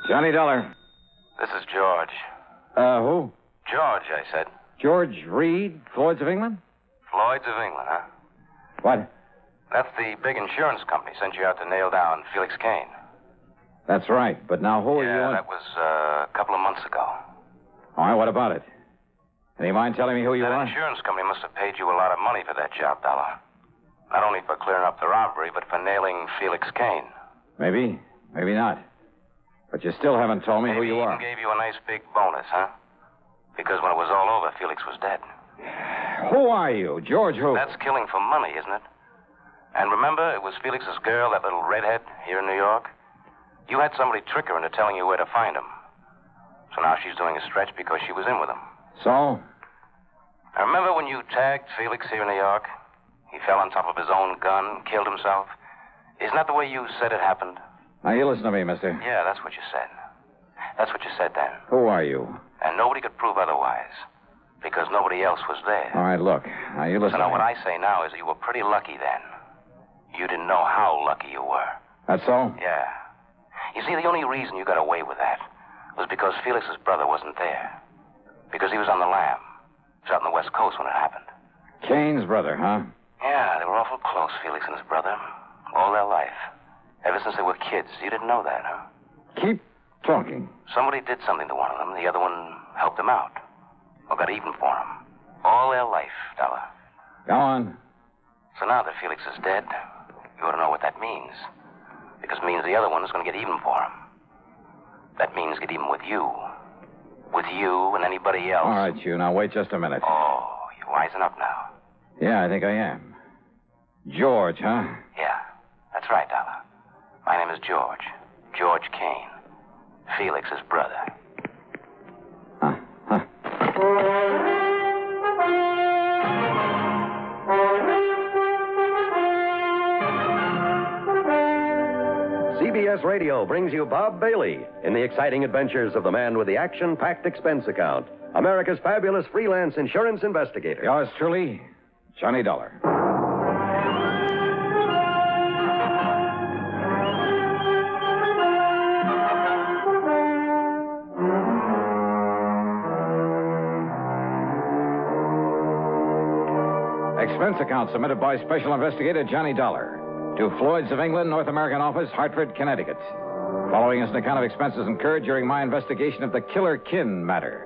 Johnny Dollar. This is George. Who? George, I said. George Reed, Floyd's of England? Floyd's of England, huh? What? That's the big insurance company sent you out to nail down Felix Kane. That's right, but now who are you? Yeah, that was a couple of months ago. All right, what about it? Any mind telling me who you That are? insurance company must have paid you a lot of money for that job, Dollar. Not only for clearing up the robbery, but for nailing Felix Kane. Maybe, maybe not. But you still haven't told me who you are. Maybe even gave you a nice big bonus, huh? Because when it was all over, Felix was dead. Who are you? George who? That's killing for money, isn't it? And remember, it was Felix's girl, that little redhead, here in New York? You had somebody trick her into telling you where to find him. So now she's doing a stretch because she was in with him. So? I remember when you tagged Felix here in New York? He fell on top of his own gun, killed himself. Isn't that the way you said it happened? Now, you listen to me, mister. Yeah, that's what you said. That's what you said then. Who are you? And nobody could prove otherwise. Because nobody else was there. All right, look. Now, you listen So now to me. what I say now is that you were pretty lucky then. You didn't know how lucky you were. That's so? Yeah. You see, the only reason you got away with that was because Felix's brother wasn't there. Because he was on the lam. He was out on the West Coast when it happened. Kane's brother, huh? Yeah, they were awful close, Felix and his brother. All their life. Ever since they were kids. You didn't know that, huh? Keep talking. Somebody did something to one of them. The other one helped him out. Or got even for him. All their life, Dollar. Go on. So now that Felix is dead, you ought to know what that means. Because it means the other one is going to get even for him. That means get even with you. With you and anybody else. All right, you. Now, wait just a minute. Oh, you're wising up now. Yeah, I think I am. George, huh? Yeah, that's right, Dollar. My name is George. George Kane. Felix's brother. Huh. CBS Radio brings you Bob Bailey in the exciting adventures of the man with the action-packed expense account, America's fabulous freelance insurance investigator. Yours truly, Johnny Dollar. Expense account submitted by Special Investigator Johnny Dollar to Floyd's of England, North American Office, Hartford, Connecticut. Following is an account of expenses incurred during my investigation of the Killer Kin matter.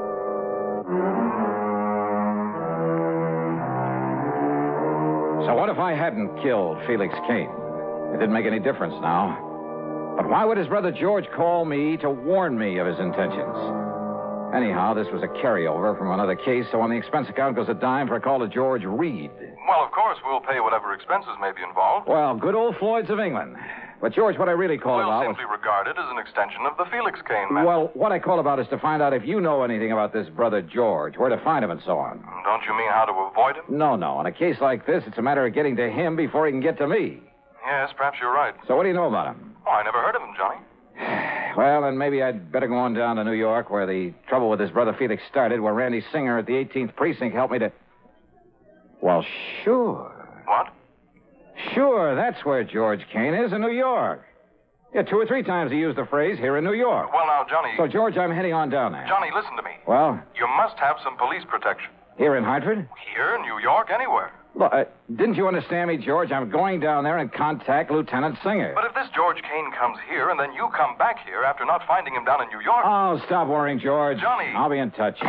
So what if I hadn't killed Felix Kane? It didn't make any difference now. But why would his brother George call me to warn me of his intentions? Anyhow, this was a carryover from another case, so on the expense account goes a dime for a call to George Reed. Well, of course, we'll pay whatever expenses may be involved. Well, good old Floyd's of England. But, George, what I really called We'll about simply regard it as an extension of the Felix Kane matter. Well, what I called about is to find out if you know anything about this brother George, where to find him and so on. Don't you mean how to avoid him? No. In a case like this, it's a matter of getting to him before he can get to me. Yes, perhaps you're right. So what do you know about him? Oh, I never heard of him, Johnny. Well, then maybe I'd better go on down to New York, where the trouble with his brother Felix started, where Randy Singer at the 18th Precinct helped me to... Well, sure. What? Sure, that's where George Kane is, in New York. Yeah, 2 or 3 times he used the phrase, here in New York. Well, now, Johnny... So, George, I'm heading on down there. Johnny, listen to me. Well? You must have some police protection. Here in Hartford? Here, New York, anywhere. Look, didn't you understand me, George? I'm going down there and contact Lieutenant Singer. But if this George Kane comes here and then you come back here after not finding him down in New York... Oh, stop worrying, George. Johnny. I'll be in touch.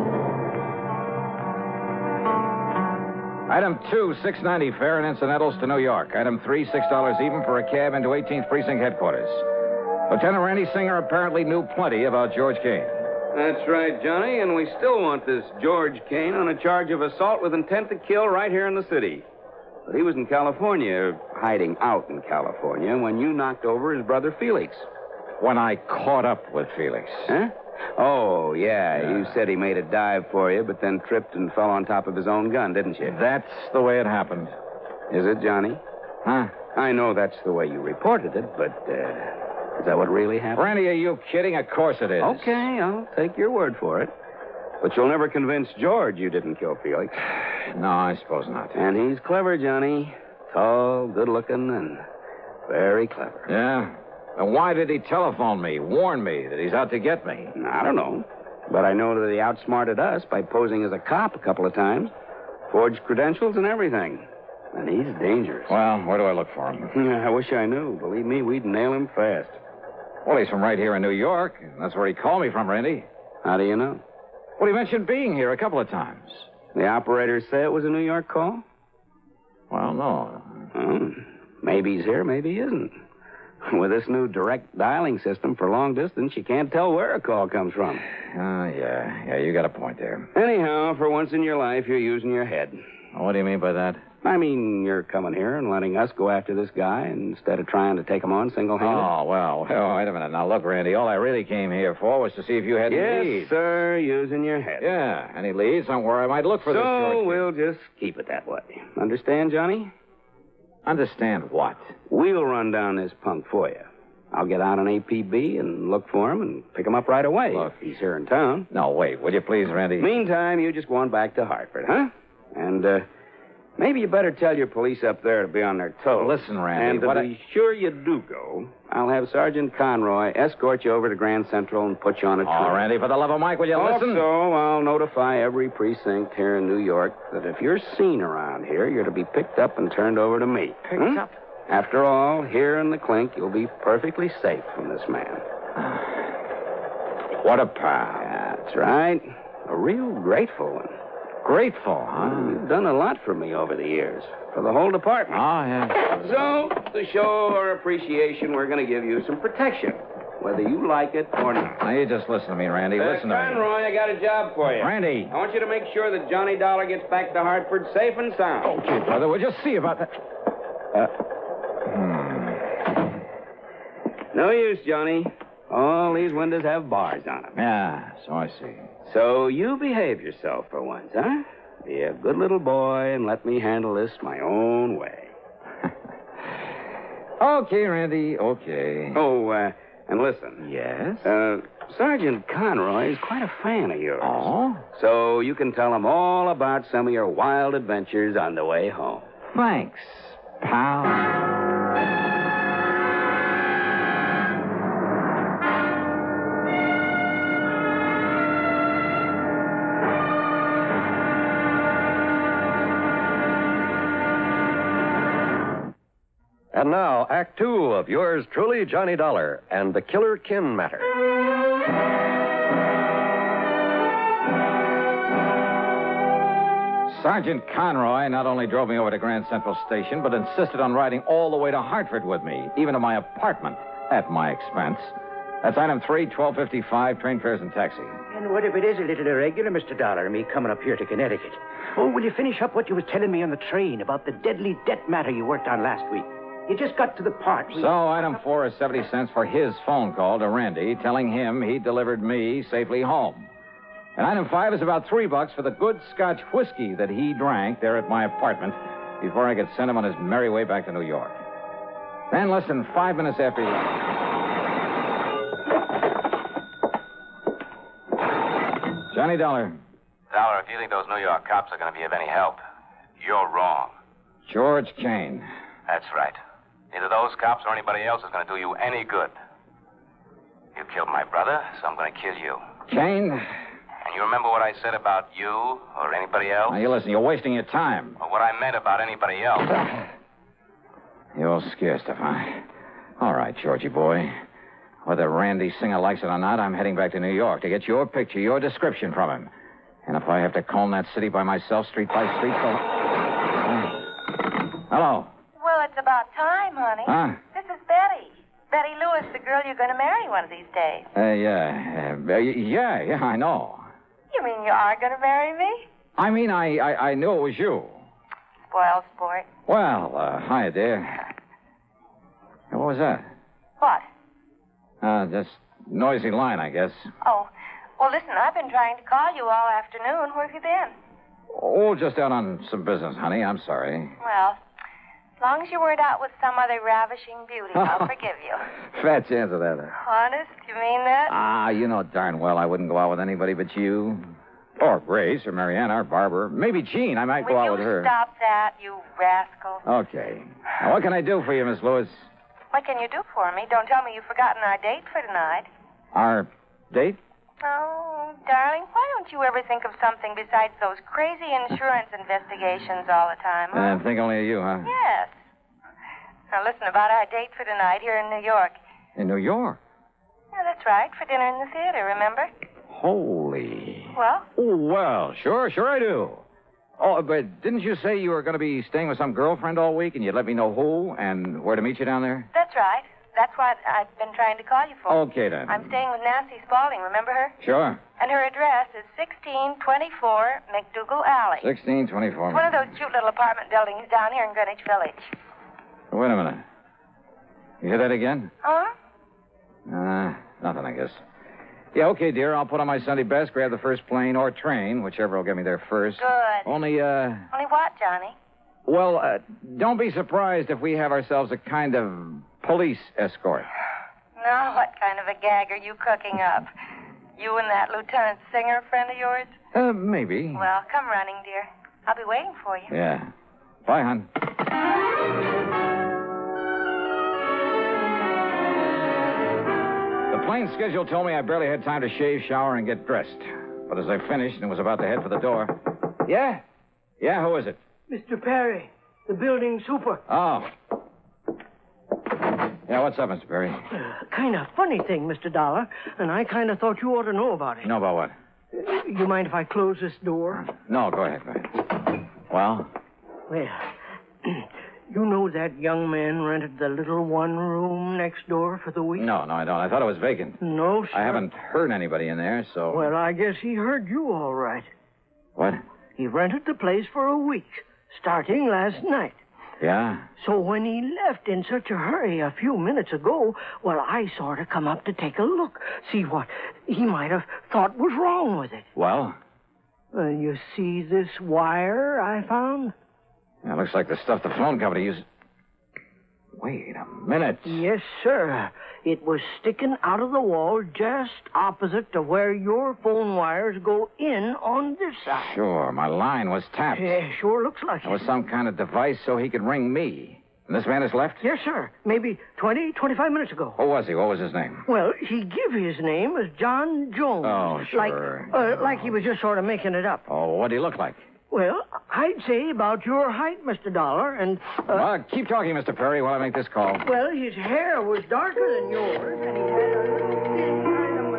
Item 2, $6.90 fare and incidentals to New York. Item 3, $6 even for a cab into 18th Precinct headquarters. Lieutenant Randy Singer apparently knew plenty about George Kane. That's right, Johnny, and we still want this George Kane on a charge of assault with intent to kill right here in the city. But he was in California, hiding out in California, when you knocked over his brother Felix. When I caught up with Felix. Huh? Oh, yeah. You said he made a dive for you, but then tripped and fell on top of his own gun, didn't you? That's the way it happened. Is it, Johnny? Huh? I know that's the way you reported it, but, is that what really happened? Randy, are you kidding? Of course it is. Okay, I'll take your word for it. But you'll never convince George you didn't kill Felix. No, I suppose not. And he's clever, Johnny. Tall, good-looking, and very clever. Yeah? Then why did he telephone me, warn me that he's out to get me? I don't know. But I know that he outsmarted us by posing as a cop a couple of times. Forged credentials and everything. And he's dangerous. Well, where do I look for him? I wish I knew. Believe me, we'd nail him fast. Well, he's from right here in New York. That's where he called me from, Randy. How do you know? Well, he mentioned being here a couple of times. The operators say it was a New York call? Well, no. Oh, maybe he's here, maybe he isn't. With this new direct dialing system for long distance, you can't tell where a call comes from. Yeah, you got a point there. Anyhow, for once in your life, you're using your head. What do you mean by that? I mean, you're coming here and letting us go after this guy instead of trying to take him on single-handed. Oh, well, wait a minute. Now, look, Randy, all I really came here for was to see if you had any leads. Yes, sir, using your head. Yeah, any leads on where I might look for this George. So we'll just keep it that way. Understand, Johnny? Understand what? We'll run down this punk for you. I'll get out on APB and look for him and pick him up right away. Look. If he's here in town. No, wait, will you please, Randy? Meantime, you just go on back to Hartford, huh? And, maybe you better tell your police up there to be on their toes. Listen, Randy, and to be sure you do go, I'll have Sergeant Conroy escort you over to Grand Central and put you on a train. Oh, Randy, for the love of Mike, will you listen? Also, I'll notify every precinct here in New York that if you're seen around here, you're to be picked up and turned over to me. Picked up? After all, here in the clink, you'll be perfectly safe from this man. What a pal. That's right. A real grateful one. Grateful, huh? You've done a lot for me over the years. For the whole department. Oh, yeah. So, to show our appreciation, we're going to give you some protection, whether you like it or not. Now, you just listen to me, Randy. Listen to me. Conroy, I got a job for you. Randy. I want you to make sure that Johnny Dollar gets back to Hartford safe and sound. Okay, brother, we'll just see about that. No use, Johnny. All these windows have bars on them. Yeah, so I see. So you behave yourself for once, huh? Be a good little boy and let me handle this my own way. Okay, Randy, okay. Oh, and listen. Yes? Sergeant Conroy is quite a fan of yours. Oh? So you can tell him all about some of your wild adventures on the way home. Thanks, pal. And now, Act Two of yours truly, Johnny Dollar, and the Killer Kin Matter. Sergeant Conroy not only drove me over to Grand Central Station, but insisted on riding all the way to Hartford with me, even to my apartment, at my expense. That's item 3, 1255, train fares and taxi. And what if it is a little irregular, Mr. Dollar, me coming up here to Connecticut? Oh, will you finish up what you was telling me on the train about the deadly debt matter you worked on last week? You just got to the part. So, item 4 is 70 cents for his phone call to Randy, telling him he delivered me safely home. And item 5 is about $3 for the good Scotch whiskey that he drank there at my apartment before I could send him on his merry way back to New York. Then, less than 5 minutes after he... Johnny Dollar. Dollar, if you think those New York cops are going to be of any help, you're wrong. George Kane. That's right. Neither those cops or anybody else is going to do you any good. You killed my brother, so I'm going to kill you. Kane? And you remember what I said about you or anybody else? Now, you listen, you're wasting your time. Or what I meant about anybody else? You're scare stuff, huh? All right, Georgie boy. Whether Randy Singer likes it or not, I'm heading back to New York to get your picture, your description from him. And if I have to comb that city by myself, street by street, so... Hello. Well, it's about time, honey. Huh? This is Betty. Betty Lewis, the girl you're going to marry one of these days. Yeah, I know. You mean you are going to marry me? I mean, I knew it was you. Spoiled sport. Well, hi, dear. What was that? What? Just noisy line, I guess. Oh, well, listen, I've been trying to call you all afternoon. Where have you been? Oh, just out on some business, honey. I'm sorry. Well, as long as you weren't out with some other ravishing beauty, I'll forgive you. Fat chance of that. Honest? You mean that? You know darn well I wouldn't go out with anybody but you. Or Grace, or Mariana, or Barbara. Maybe Jean. I might go out with her. Will you stop that, you rascal? Okay. Now, what can I do for you, Miss Lewis? What can you do for me? Don't tell me you've forgotten our date for tonight. Our date? Oh, darling, why don't you ever think of something besides those crazy insurance investigations all the time, huh? Think only of you, huh? Yes. Now, listen, about our date for tonight here in New York. In New York? Yeah, that's right, for dinner in the theater, remember? Holy. Well? Oh, well, sure I do. Oh, but didn't you say you were going to be staying with some girlfriend all week and you'd let me know who and where to meet you down there? That's right. That's what I've been trying to call you for. Okay, then. I'm staying with Nancy Spaulding, remember her? Sure. And her address is 1624 McDougal Alley. 1624. One of those cute little apartment buildings down here in Greenwich Village. Wait a minute. You hear that again? Huh? Nothing, I guess. Yeah, okay, dear. I'll put on my Sunday best, grab the first plane or train, whichever will get me there first. Good. Only what, Johnny? Well, don't be surprised if we have ourselves a kind of police escort. No, what kind of a gag are you cooking up? You and that Lieutenant Singer friend of yours? Maybe. Well, come running, dear. I'll be waiting for you. Yeah. Bye, hon. The plane schedule told me I barely had time to shave, shower, and get dressed. But as I finished and was about to head for the door... Yeah? Yeah, who is it? Mr. Perry, the building super. Oh. Yeah, what's up, Mr. Perry? Kind of funny thing, Mr. Dollar, and I kind of thought you ought to know about it. Know about what? You mind if I close this door? No, go ahead. Well? Well, you know that young man rented the little one room next door for the week? No, I don't. I thought it was vacant. No, sir. I haven't heard anybody in there, so... Well, I guess he heard you all right. What? He rented the place for a week, starting last night. Yeah? So when he left in such a hurry a few minutes ago, well, I sort of come up to take a look, see what he might have thought was wrong with it. Well? You see this wire I found? Yeah, looks like the stuff the phone company uses. Wait a minute. Yes, sir. It was sticking out of the wall just opposite to where your phone wires go in on this side. Sure, my line was tapped. Yeah, sure looks like It was some kind of device so he could ring me. And this man has left? Yes, sir. Maybe 20, 25 minutes ago. Who was he? What was his name? Well, he give his name as John Jones. Oh, sure. Like he was just sort of making it up. Oh, what did he look like? Well, I'd say about your height, Mr. Dollar, and... keep talking, Mr. Perry, while I make this call. Well, his hair was darker than yours, and he had a little thin kind of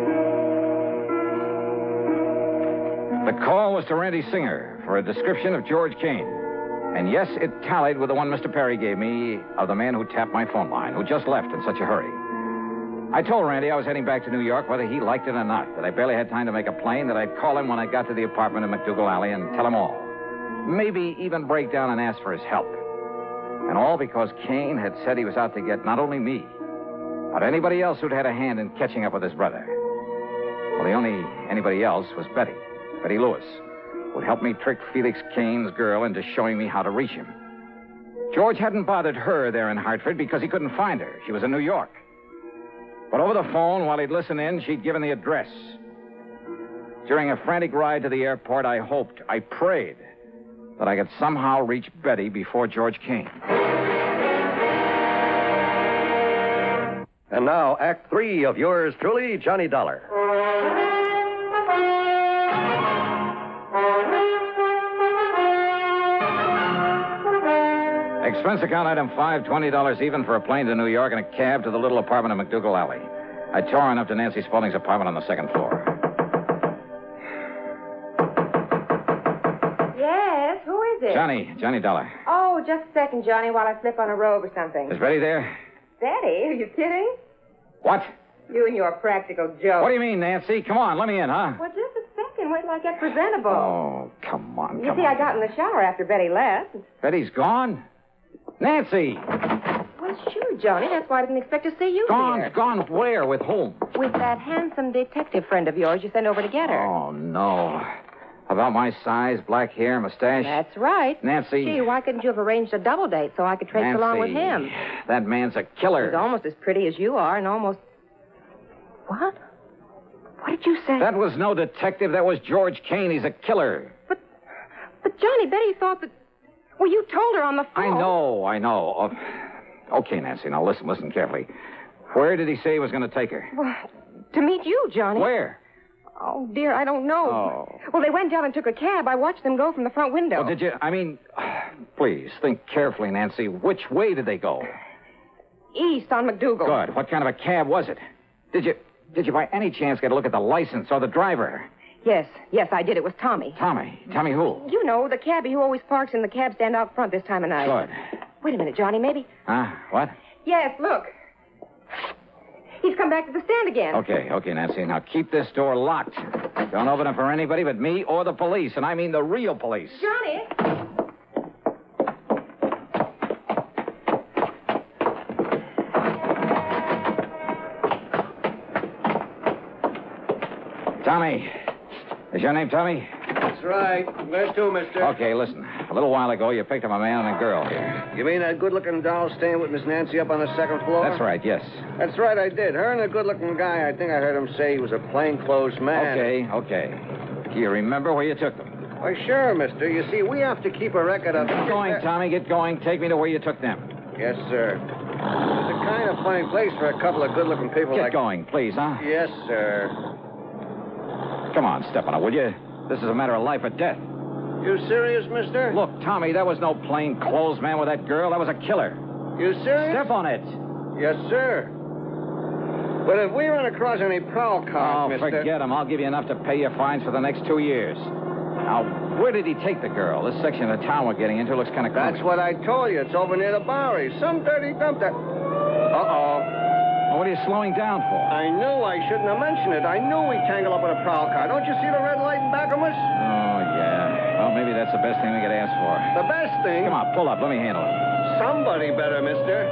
mustache. The call was to Randy Singer for a description of George Kane. And yes, it tallied with the one Mr. Perry gave me of the man who tapped my phone line, who just left in such a hurry. I told Randy I was heading back to New York, whether he liked it or not, that I barely had time to make a plane, that I'd call him when I got to the apartment in McDougal Alley and tell him all. Maybe even break down and ask for his help. And all because Kane had said he was out to get not only me, but anybody else who'd had a hand in catching up with his brother. Well, the only anybody else was Betty Lewis, who'd helped me trick Felix Kane's girl into showing me how to reach him. George hadn't bothered her there in Hartford because he couldn't find her. She was in New York. But over the phone, while he'd listen in, she'd given the address. During a frantic ride to the airport, I hoped, I prayed, that I could somehow reach Betty before George came. And now, Act 3 of yours truly, Johnny Dollar. Expense account item 5, $20 even for a plane to New York and a cab to the little apartment in McDougal Alley. I tore on up to Nancy Spaulding's apartment on the second floor. Yes, who is it? Johnny Dollar. Oh, just a second, Johnny, while I slip on a robe or something. Is Betty there? Betty, are you kidding? What? You and your practical joke. What do you mean, Nancy? Come on, let me in, huh? Well, just a second. Wait till I get presentable. Oh, come on. You see, I got in the shower after Betty left. Betty's gone? Nancy! Well, sure, Johnny. That's why I didn't expect to see you here. Gone where? With whom? With that handsome detective friend of yours you sent over to get her. Oh, no. About my size, black hair, mustache? That's right. Nancy. Gee, why couldn't you have arranged a double date so I could traipse along with him? That man's a killer. He's almost as pretty as you are and almost... What? What did you say? That was no detective. That was George Kane. He's a killer. But Johnny, Betty thought that... Well, you told her on the phone. I know. Okay, Nancy, now listen carefully. Where did he say he was going to take her? Well, to meet you, Johnny. Where? Oh, dear, I don't know. Oh. Well, they went down and took a cab. I watched them go from the front window. Well, did you? Please, think carefully, Nancy. Which way did they go? East on McDougal. Good. What kind of a cab was it? Did you by any chance get a look at the license or the driver? Yes, I did. It was Tommy. Tommy? Tommy who? You know, the cabbie who always parks in the cab stand out front this time of night. Good. Wait a minute, Johnny, maybe. Huh? What? Yes, look. He's come back to the stand again. Okay, Nancy. Now keep this door locked. Don't open it for anybody but me or the police, and I mean the real police. Johnny! Tommy. Is your name Tommy? That's right. Where to, mister? Okay, listen. A little while ago, you picked up a man and a girl here. You mean that good-looking doll staying with Miss Nancy up on the second floor? That's right, yes. That's right, I did. Her and a good-looking guy, I think I heard him say he was a plainclothes man. Okay. Do you remember where you took them? Why, sure, mister. You see, we have to keep a record of... Get going, Tommy. Get going. Take me to where you took them. Yes, sir. It's a kind of fine place for a couple of good-looking people Get going, please, huh? Yes, sir. Come on, step on it, will you? This is a matter of life or death. You serious, mister? Look, Tommy, that was no plain clothes man with that girl. That was a killer. You serious? Step on it. Yes, sir. But if we run across any prowl cars, mister... forget them. I'll give you enough to pay your fines for the next 2 years. Now, where did he take the girl? This section of town we're getting into looks kind of That's what I told you. It's over near the Bowery. Some dirty dump that... Uh-oh. Well, what are you slowing down for? I knew I shouldn't have mentioned it. I knew we'd tangle up with a prowl car. Don't you see the red light in back of us? Oh, yeah. Well, maybe that's the best thing we could ask for. The best thing? Come on, pull up. Let me handle it. Somebody better, mister.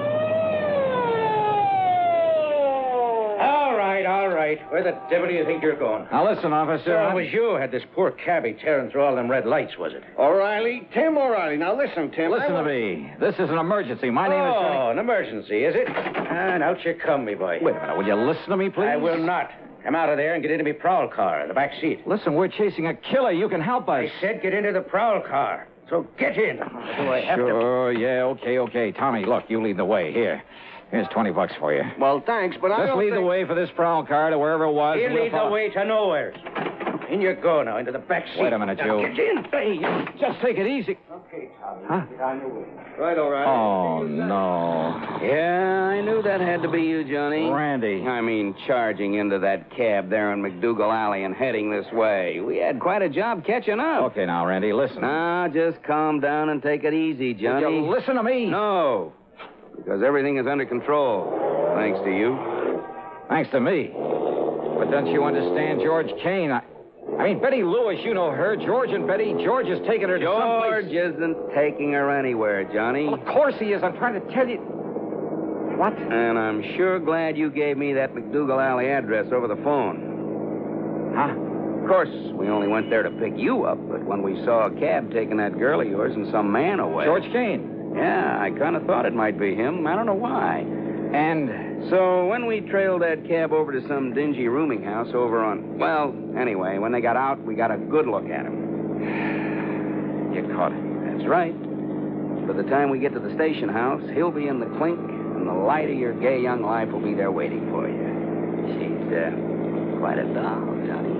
All right. Where the devil do you think you're going? Now, listen, officer. So it was you who had this poor cabbie tearing through all them red lights, was it? O'Reilly? Tim O'Reilly. Now, listen, Tim. Listen to me. This is an emergency. My name is... Oh, an emergency, is it? And out you come, me boy. Wait a minute. Will you listen to me, please? I will not. Come out of there and get into me prowl car in the back seat. Listen, we're chasing a killer. You can help us. I said get into the prowl car. So get in. Or do I have Sure, yeah, okay. Tommy, look, you lead the way. Here's $20 for you. Well, thanks, but I Just don't lead the way for this prowl car to wherever it was. You lead the way to nowhere. In you go now, into the back seat. Wait a minute, now, you. Get in. Hey, just take it easy. Okay, Tommy. Huh? Get on your way. Right, O'Reilly. Oh, no. Yeah, I knew that had to be you, Johnny. Randy. I mean, charging into that cab there in McDougal Alley and heading this way. We had quite a job catching up. Okay, now, Randy, listen. Now, just calm down and take it easy, Johnny. Will you listen to me? No, because everything is under control. Thanks to you. Thanks to me. But don't you understand George Kane? I mean, Betty Lewis, you know her. George and Betty. George has taken her to George someplace... isn't taking her anywhere, Johnny. Well, of course he is. I'm trying to tell you... What? And I'm sure glad you gave me that McDougal Alley address over the phone. Huh? Of course, we only went there to pick you up, but when we saw a cab taking that girl of yours and some man away... George Kane. Yeah, I kind of thought it might be him. I don't know why. And... So when we trailed that cab over to some dingy rooming house over on... Well, anyway, when they got out, we got a good look at him. You caught him. That's right. By the time we get to the station house, he'll be in the clink, and the light of your gay young life will be there waiting for you. She's, quite a doll, Johnny.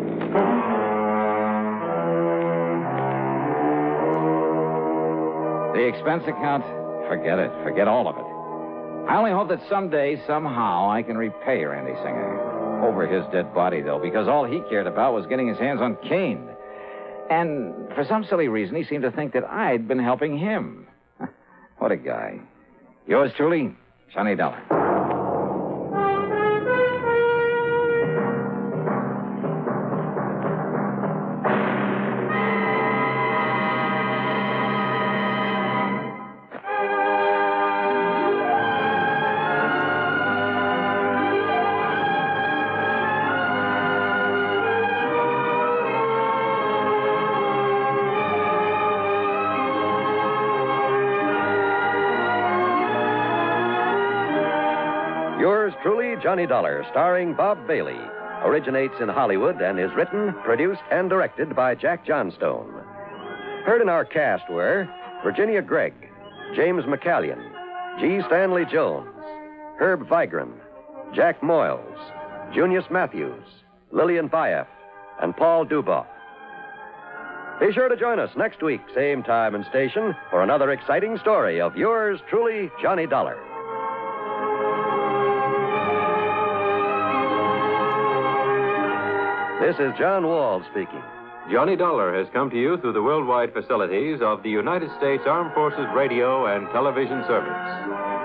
The expense account? Forget it. Forget all of it. I only hope that someday, somehow, I can repay Randy Singer. Over his dead body, though, because all he cared about was getting his hands on Kane. And for some silly reason, he seemed to think that I'd been helping him. What a guy. Yours truly, Johnny Dollar. Yours truly, Johnny Dollar, starring Bob Bailey, originates in Hollywood and is written, produced, and directed by Jack Johnstone. Heard in our cast were Virginia Gregg, James McCallion, G. Stanley Jones, Herb Vigran, Jack Moyles, Junius Matthews, Lillian Bayef, and Paul Duboff. Be sure to join us next week, same time and station, for another exciting story of yours truly, Johnny Dollar. This is John Wall speaking. Johnny Dollar has come to you through the worldwide facilities of the United States Armed Forces Radio and Television Service.